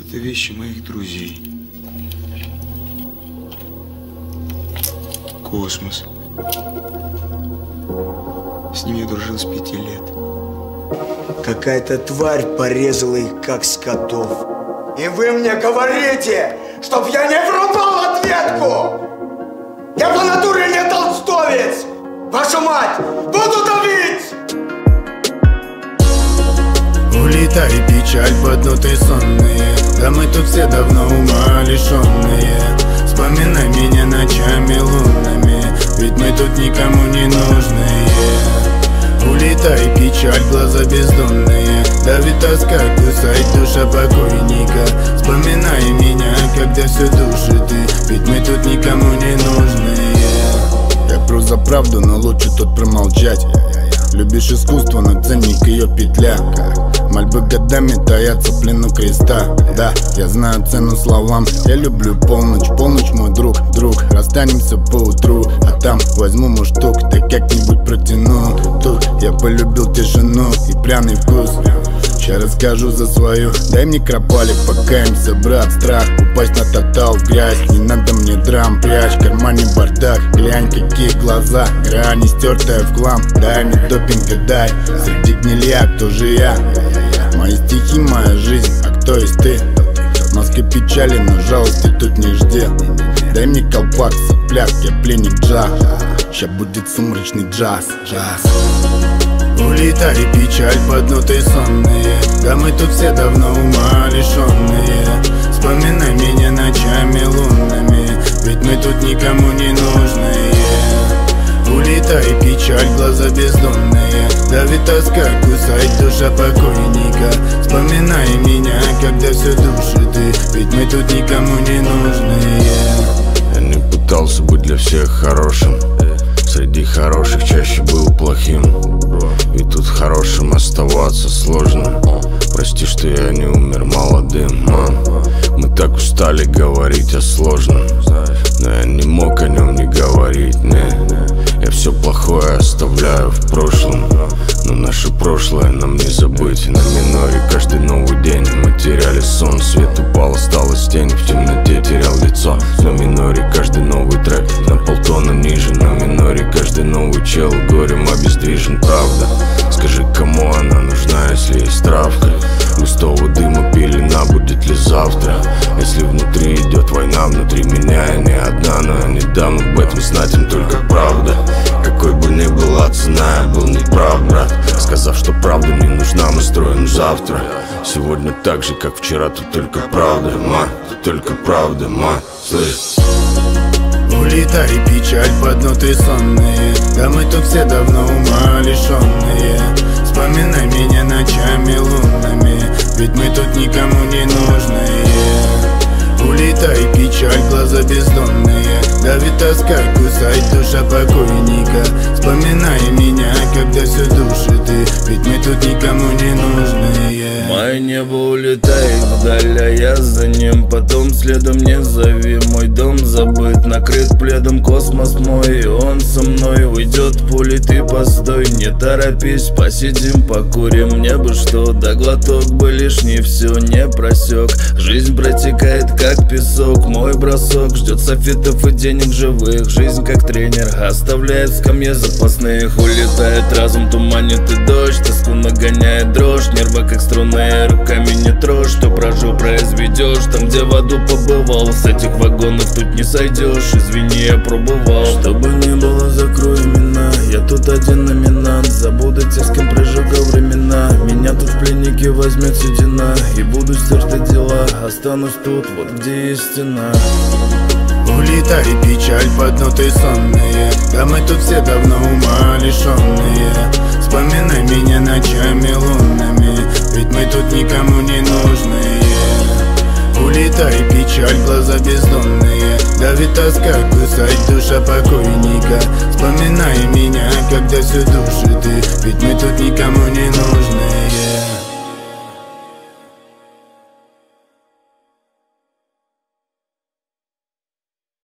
Это вещи моих друзей. Космос. С ним я дружил с 5 лет. Какая-то тварь порезала их, как скотов. И вы мне говорите, чтоб я не врубал ответку! Я по натуре не толстовец! Вашу мать! Буду давить! Улетай, печаль, по дну ты сонные. Да мы тут все давно ума лишенные. Вспоминай меня ночами лунными, ведь мы тут никому не нужные. Улетай, печаль, глаза бездонные. Давит тоска, кусает душа покойника. Вспоминай меня, когда все душит ты, ведь мы тут никому не нужные. Я пру за правду, но лучше тут промолчать. Любишь искусство, но ценник ее петля. Мольбы годами таятся в плену креста. Да, я знаю цену словам. Я люблю полночь, полночь мой друг. Расстанемся по утру, а там возьму муштук, да как-нибудь протяну. Тут я полюбил тишину и пряный вкус. Сейчас расскажу за свою. Дай мне кропалик, покаемся, брат. Страх упасть на тотал в грязь. Не надо мне драм, прячь в кармане бардак. Глянь, какие глаза, грани стертая в хлам. Дай мне допинга, дай. Среди гнилья, кто же я? Мои стихи, моя жизнь, а кто есть ты? Маска печали, но жалости тут не жди. Дай мне колпак, сопляк, я пленник джаз. Ща будет сумрачный джаз. Улетай, печаль, по дну ты сонные. Да мы тут все давно ума лишенные. Вспоминай меня ночами лунными, ведь мы тут никому не нужные. Улетай, печаль, глаза бездонные. Давит тоска, кусает душа покойника. Вспоминай меня, когда все душит ты, ведь мы тут никому не нужные. Я не пытался быть для всех хорошим. Среди хороших чаще был плохим. И тут хорошим оставаться сложно. Прости, что я не умер молодым, Мы так устали говорить о сложном, но я не мог о нем не говорить, не. Я все плохое оставляю в прошлом, но наше прошлое нам не забыть. На миноре каждый новый день мы теряли сон. Свет упал, осталась тень, в темноте терял лицо. На миноре каждый новый трек на полтона ниже. На миноре каждый новый чел горем обездвижен. Правда, скажи, кому она нужна, если есть травка? Густого дыма пелена, будет ли завтра? Если внутри идет война, внутри меня я не одна. Но я не дам об этом знать им только правда. Какой бы ни была цена, я был неправ, брат. Сказав, что правда не нужна, мы строим завтра. Сегодня так же, как вчера, тут только правда, тут только правда, слышь. Улетай, печаль, по дну ты сонные. Да мы тут все давно ума лишенные. Вспоминай меня ночами лунными, ведь мы тут никому не нужные. Улетай, печаль, глаза бездонные. Давит тоска, кусает душа покойника. Вспоминай меня, когда все душит ты, ведь мы тут никому не нужные. Мое небо улетает вдаль, а я за ним. Потом следом не зови. Мой дом забыт, накрыт пледом космос мой. И он со мной уйдет пули, ты постой. Не торопись, посидим, покурим. Мне бы что, да глоток бы лишний, все не просек. Жизнь протекает как песок. Мой бросок ждет софитов и денег живых. Жизнь как тренер оставляет в скамье запасных. Улетает разум, туманит и дождь. Тоску нагоняет дрожь, нервы как струны. Руками не трожь, что прожил, произведешь. Там, где в аду побывал, с этих вагонов тут не сойдешь. Извини, я пробовал. Чтобы не было, закрой имена. Я тут один номинант. Забуду те, с кем прожигал времена. Меня тут в пленнике возьмет седина. И буду стерты дела. Останусь тут, вот где есть стена. Улетай, печаль, по дну ты сонные. Да мы тут все давно ума лишенные. Вспоминай меня ночами лунными, ведь мы тут никому не нужные. Улетай, печаль, глаза бездонные. Давит тоска, кусает душа покойника.